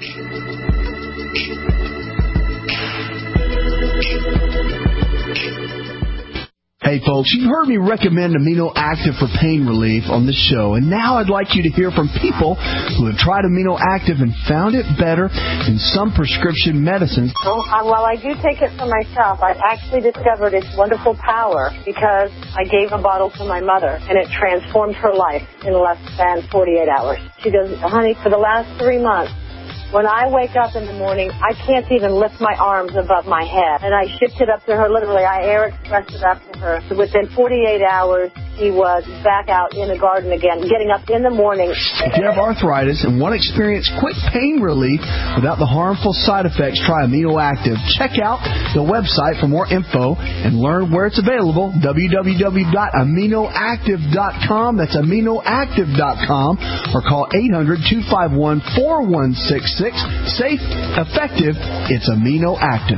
Hey folks, you've heard me recommend Amino Active for pain relief on this show, and now I'd like you to hear from people who have tried Amino Active and found it better than some prescription medicines. Well, uh, while I do take it for myself, I've actually discovered its wonderful power because I gave a bottle to my mother, and it transformed her life in less than forty-eight hours. She goes, honey, for the last three months, when I wake up in the morning, I can't even lift my arms above my head. And I shipped it up to her, literally. I air expressed it up to her. So within forty-eight hours, she was back out in the garden again, getting up in the morning. If you have arthritis and want to experience quick pain relief without the harmful side effects, try Amino Active. Check out the website for more info and learn where it's available, w w w dot amino active dot com. That's amino active dot com. Or call eight hundred, two five one, four one six six. Safe, effective, it's Amino Active.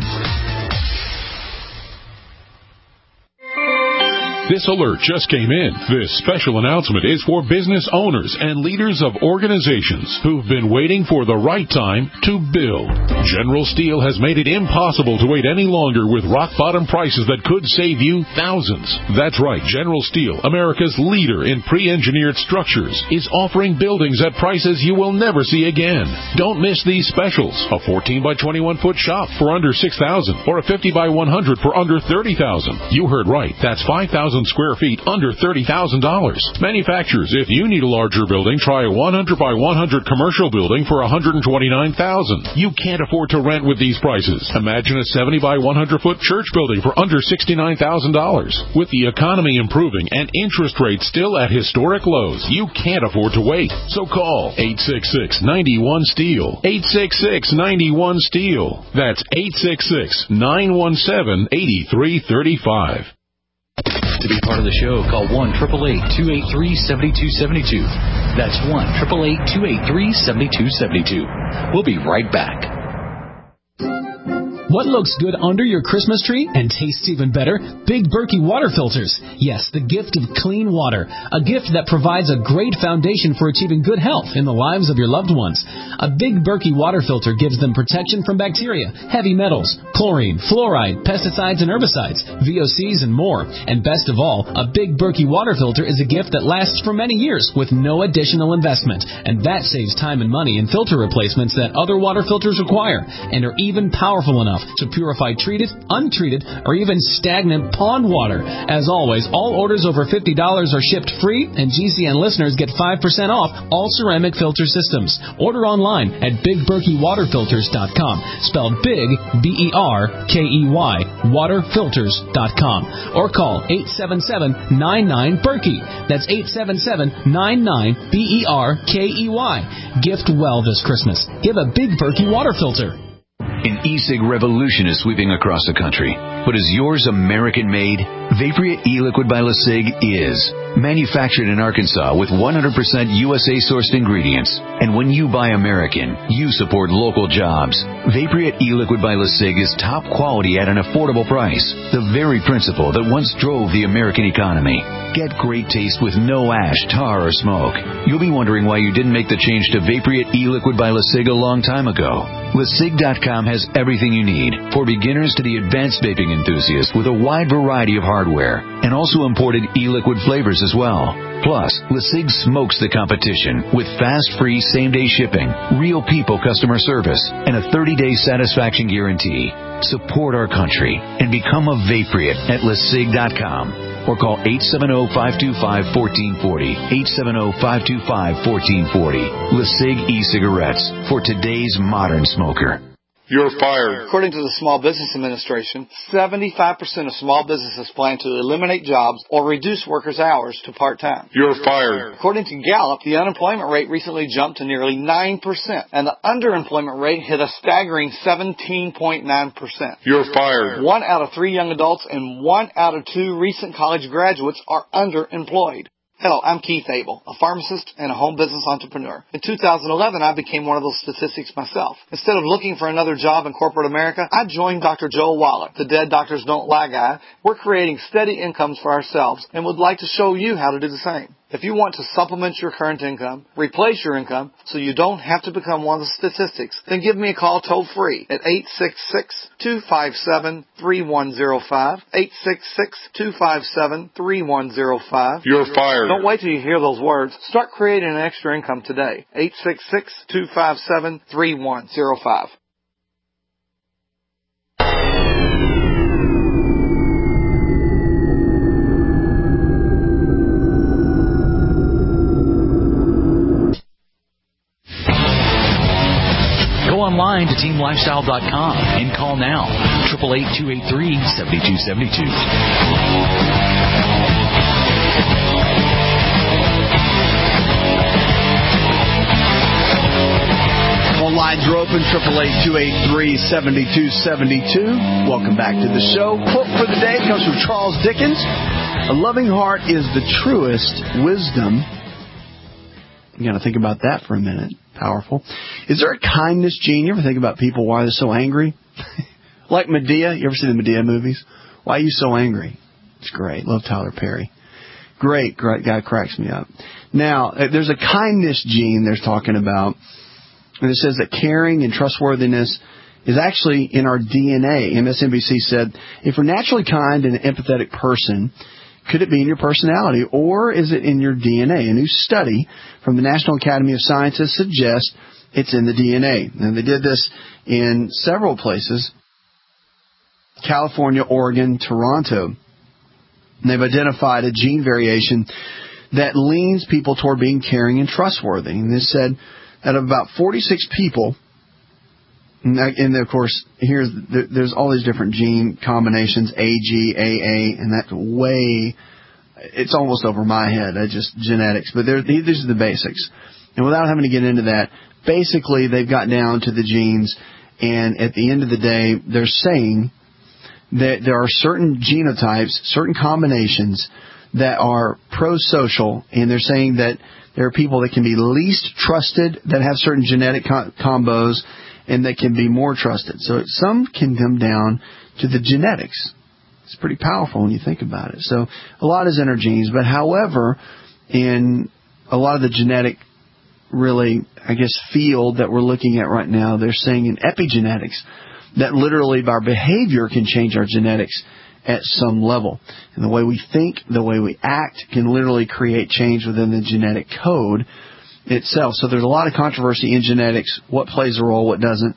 This alert just came in. This special announcement is for business owners and leaders of organizations who've been waiting for the right time to build. General Steel has made it impossible to wait any longer with rock-bottom prices that could save you thousands. That's right. General Steel, America's leader in pre-engineered structures, is offering buildings at prices you will never see again. Don't miss these specials. A fourteen by twenty-one foot shop for under six thousand dollars or a fifty by one hundred for under thirty thousand dollars. You heard right. That's five thousand square feet under thirty thousand dollars. Manufacturers, if you need a larger building, try a one hundred by one hundred commercial building for one hundred twenty-nine thousand dollars. You can't afford to rent with these prices. Imagine a seventy by one hundred foot church building for under sixty-nine thousand dollars. With the economy improving and interest rates still at historic lows, you can't afford to wait. So call eight six six, nine one, STEEL. eight six six, nine one, STEEL. That's eight six six, nine one seven, eight three three five. To be part of the show, call one eight eight eight, two eight three, seven two seven two. That's one eight eight eight, two eight three, seven two seven two. We'll be right back. What looks good under your Christmas tree and tastes even better? Big Berkey water filters. Yes, the gift of clean water. A gift that provides a great foundation for achieving good health in the lives of your loved ones. A Big Berkey water filter gives them protection from bacteria, heavy metals, chlorine, fluoride, pesticides and herbicides, V O Cs and more. And best of all, a Big Berkey water filter is a gift that lasts for many years with no additional investment. And that saves time and money in filter replacements that other water filters require and are even powerful enough to purify treated, untreated, or even stagnant pond water. As always, all orders over fifty dollars are shipped free, and G C N listeners get five percent off all ceramic filter systems. Order online at big berkey water filters dot com, spelled big, B E R K E Y, water filters dot com. Or call eight seven seven, nine nine, Berkey. That's eight seven seven, nine nine, B E R K E Y. Gift well this Christmas. Give a Big Berkey water filter. An e-cig revolution is sweeping across the country. But is yours American-made? Vaporia e-liquid by LeSig is. Manufactured in Arkansas with one hundred percent U S A-sourced ingredients. And when you buy American, you support local jobs. Vaporia e-liquid by LeSig is top quality at an affordable price. The very principle that once drove the American economy. Get great taste with no ash, tar, or smoke. You'll be wondering why you didn't make the change to Vaporia e-liquid by LeSig a long time ago. LeSig dot com has everything you need, for beginners to the advanced vaping enthusiast, with a wide variety of hardware, and also imported e-liquid flavors as well. Plus, LeSig smokes the competition with fast, free, same-day shipping, real people customer service, and a thirty-day satisfaction guarantee. Support our country and become a Vaporeate at LeSig dot com. Or call eight seven zero, five two five, one four four zero, eight seven zero, five two five, one four four zero. LeSig e-cigarettes for today's modern smoker. You're fired. According to the Small Business Administration, seventy-five percent of small businesses plan to eliminate jobs or reduce workers' hours to part-time. You're fired. According to Gallup, the unemployment rate recently jumped to nearly nine percent, and the underemployment rate hit a staggering seventeen point nine percent. You're fired. One out of three young adults and one out of two recent college graduates are underemployed. Hello, I'm Keith Abel, a pharmacist and a home business entrepreneur. In two thousand eleven, I became one of those statistics myself. Instead of looking for another job in corporate America, I joined Doctor Joel Wallach, the Dead Doctors Don't Lie guy. We're creating steady incomes for ourselves and would like to show you how to do the same. If you want to supplement your current income, replace your income, so you don't have to become one of the statistics, then give me a call toll-free at eight six six, two five seven, three one zero five, eight six six, two five seven, three one zero five. You're fired. Don't wait till you hear those words. Start creating an extra income today. eight six six, two five seven, three one zero five. Go online to team lifestyle dot com and call now, eight eight eight, two eight three, seven two seven two. Phone lines are open, eight eight eight, two eight three, seven two seven two. Welcome back to the show. Quote for the day comes from Charles Dickens. A loving heart is the truest wisdom. You got to think about that for a minute. Powerful. Is there a kindness gene? You ever think about people, why they're so angry? Like Medea. You ever see the Medea movies? Why are you so angry? It's great. Love Tyler Perry. Great, great guy, cracks me up. Now, there's a kindness gene they're talking about. And it says that caring and trustworthiness is actually in our D N A. M S N B C said, if we're naturally kind and an empathetic person, could it be in your personality, or is it in your D N A? A new study from the National Academy of Sciences suggests it's in the D N A. And they did this in several places, California, Oregon, Toronto. And they've identified a gene variation that leans people toward being caring and trustworthy. And they said that of about forty-six people, and of course, here's there's all these different gene combinations, A G, A A, and that's way, it's almost over my head. I just genetics, but these are the basics. And without having to get into that, basically they've got down to the genes, and at the end of the day, they're saying that there are certain genotypes, certain combinations that are pro-social, and they're saying that there are people that can be least trusted that have certain genetic co- combos, and that can be more trusted. So some can come down to the genetics. It's pretty powerful when you think about it. So a lot is in our genes, but however, in a lot of the genetic, really, I guess, field that we're looking at right now, they're saying in epigenetics that literally our behavior can change our genetics at some level. And the way we think, the way we act can literally create change within the genetic code itself. So there's a lot of controversy in genetics, what plays a role, what doesn't.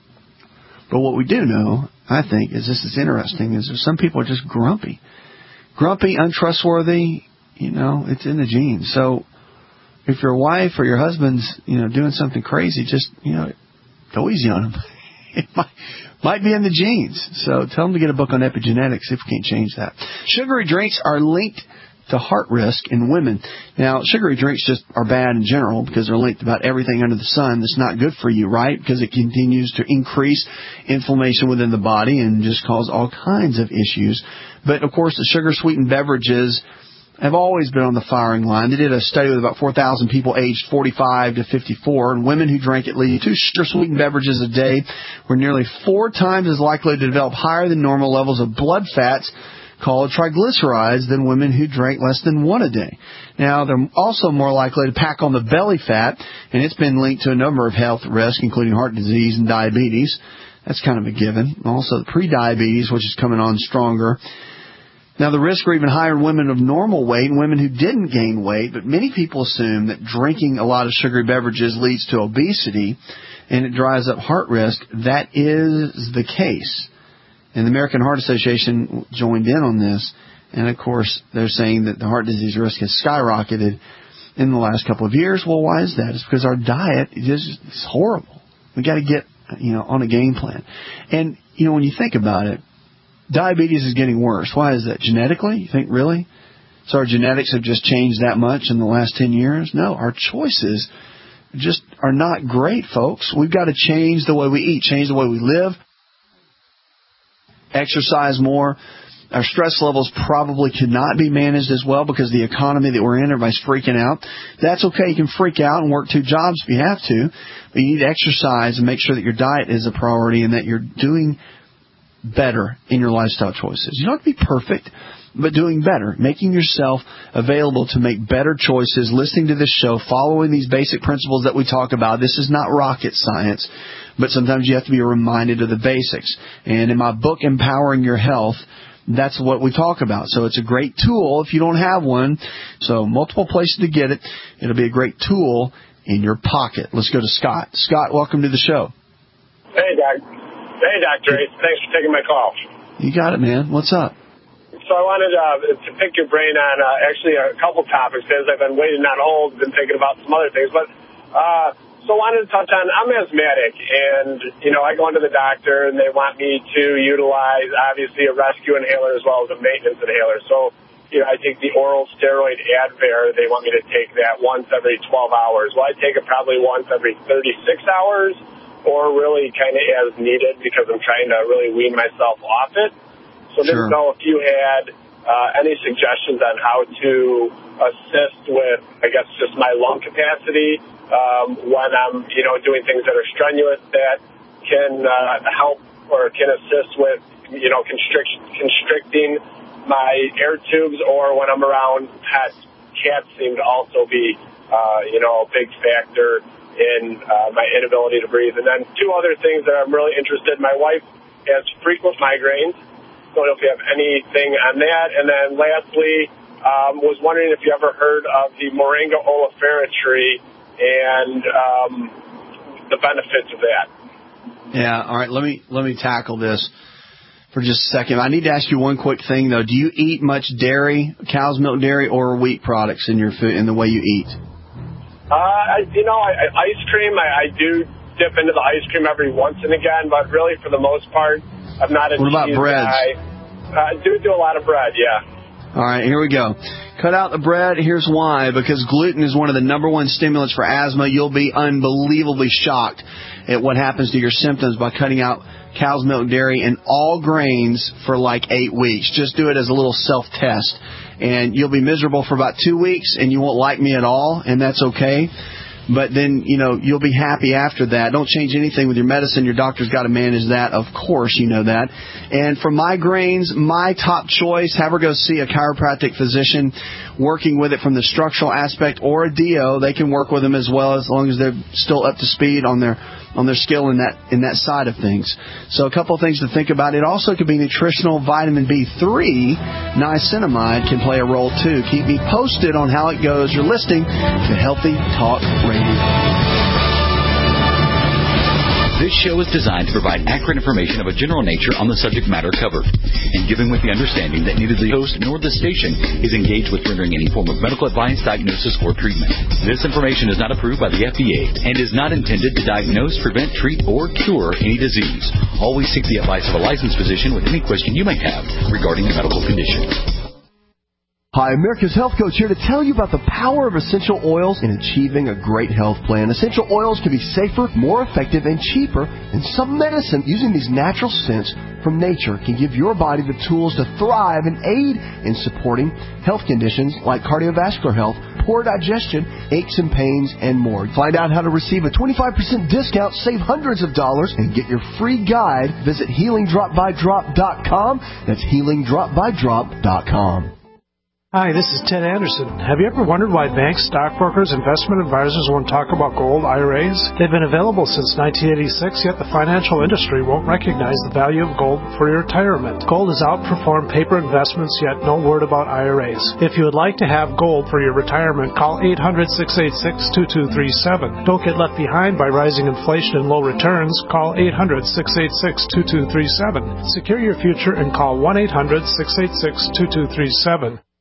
But what we do know, I think, is this is interesting, is that some people are just grumpy. Grumpy, untrustworthy, you know, it's in the genes. So if your wife or your husband's, you know, doing something crazy, just, you know, go easy on them. It might, might be in the genes. So tell them to get a book on epigenetics if we can't change that. Sugary drinks are linked to heart risk in women. Now, sugary drinks just are bad in general because they're linked to about everything under the sun that's not good for you, right? Because it continues to increase inflammation within the body and just cause all kinds of issues. But, of course, the sugar-sweetened beverages have always been on the firing line. They did a study with about four thousand people aged forty-five to fifty-four, and women who drank at least two sugar-sweetened beverages a day were nearly four times as likely to develop higher than normal levels of blood fats called triglycerides than women who drank less than one a day. Now, they're also more likely to pack on the belly fat, and it's been linked to a number of health risks, including heart disease and diabetes. That's kind of a given. Also, prediabetes, which is coming on stronger. Now, the risks are even higher in women of normal weight and women who didn't gain weight, but many people assume that drinking a lot of sugary beverages leads to obesity and it drives up heart risk. That is the case. And the American Heart Association joined in on this. And, of course, they're saying that the heart disease risk has skyrocketed in the last couple of years. Well, why is that? It's because our diet is it's horrible. We got to get, you know, on a game plan. And, you know, when you think about it, diabetes is getting worse. Why is that? Genetically? You think, really? So our genetics have just changed that much in the last ten years? No, our choices just are not great, folks. We've got to change the way we eat, change the way we live, exercise more. Our stress levels probably could not be managed as well because the economy that we're in, everybody's freaking out. That's okay. You can freak out and work two jobs if you have to. But you need to exercise and make sure that your diet is a priority and that you're doing better in your lifestyle choices. You don't have to be perfect. but doing better, making yourself available to make better choices, listening to this show, following these basic principles that we talk about. This is not rocket science, but sometimes you have to be reminded of the basics. And in my book, Empowering Your Health, that's what we talk about. So it's a great tool if you don't have one. So multiple places to get it. It'll be a great tool in your pocket. Let's go to Scott. Scott, welcome to the show. Hey, Doc. Hey, Doctor Ace. Thanks for taking my call. You got it, man. What's up? So I wanted uh, to pick your brain on uh, actually a couple topics because I've been waiting on hold, been thinking about some other things. But uh, so I wanted to touch on, I'm asthmatic, and, you know, I go into the doctor, and they want me to utilize, obviously, a rescue inhaler as well as a maintenance inhaler. So, you know, I take the oral steroid Advair. They want me to take that once every twelve hours. Well, I take it probably once every thirty-six hours or really kind of as needed because I'm trying to really wean myself off it. So I didn't know if you had uh, any suggestions on how to assist with, I guess, just my lung capacity um, when I'm, you know, doing things that are strenuous that can uh, help or can assist with, you know, constrict, constricting my air tubes, or when I'm around pets. Cats seem to also be, uh, you know, a big factor in uh, my inability to breathe. And then two other things that I'm really interested in. My wife has frequent migraines. Don't know if you have anything on that. And then lastly, um, was wondering if you ever heard of the Moringa oleifera tree and um, the benefits of that. Yeah, all right, let me let me tackle this for just a second. I need to ask you one quick thing, though. Do you eat much dairy, cow's milk dairy, or wheat products in your food, in the way you eat? Uh, I, you know, I, I, ice cream, I, I do dip into the ice cream every once and again, but really for the most part, I'm not a What about cheese breads? guy. I uh, do do a lot of bread, yeah. All right, here we go. Cut out the bread. Here's why. Because gluten is one of the number one stimulants for asthma. You'll be unbelievably shocked at what happens to your symptoms by cutting out cow's milk dairy and all grains for like eight weeks. Just do it as a little self-test. And you'll be miserable for about two weeks, and you won't like me at all, and that's okay. But then, you know, you'll be happy after that. Don't change anything with your medicine. Your doctor's got to manage that. Of course, you know that. And for migraines, my top choice, have her go see a chiropractic physician working with it from the structural aspect, or a D O. They can work with them as well, as long as they're still up to speed on their on their skill in that in that side of things. So a couple of things to think about. It also could be nutritional. Vitamin B three, niacinamide, can play a role too. Keep me posted on how it goes. You're listening to Healthy Talk Radio. This show is designed to provide accurate information of a general nature on the subject matter covered, and given with the understanding that neither the host nor the station is engaged with rendering any form of medical advice, diagnosis, or treatment. This information is not approved by the F D A and is not intended to diagnose, prevent, treat, or cure any disease. Always seek the advice of a licensed physician with any question you may have regarding a medical condition. Hi, America's Health Coach here to tell you about the power of essential oils in achieving a great health plan. Essential oils can be safer, more effective, and cheaper than some medicine. Using these natural scents from nature can give your body the tools to thrive and aid in supporting health conditions like cardiovascular health, poor digestion, aches and pains, and more. Find out how to receive a twenty-five percent discount, save hundreds of dollars, and get your free guide. Visit healing drop by drop dot com. That's healing drop by drop dot com. Hi, this is Ted Anderson. Have you ever wondered why banks, stockbrokers, investment advisors won't talk about gold I R As? They've been available since nineteen eighty-six, yet the financial industry won't recognize the value of gold for your retirement. Gold has outperformed paper investments, yet no word about I R As. If you would like to have gold for your retirement, call eight hundred, six eight six, two two three seven. Don't get left behind by rising inflation and low returns. Call eight hundred, six eight six, two two three seven. Secure your future and call one eight hundred, six eight six, two two three seven.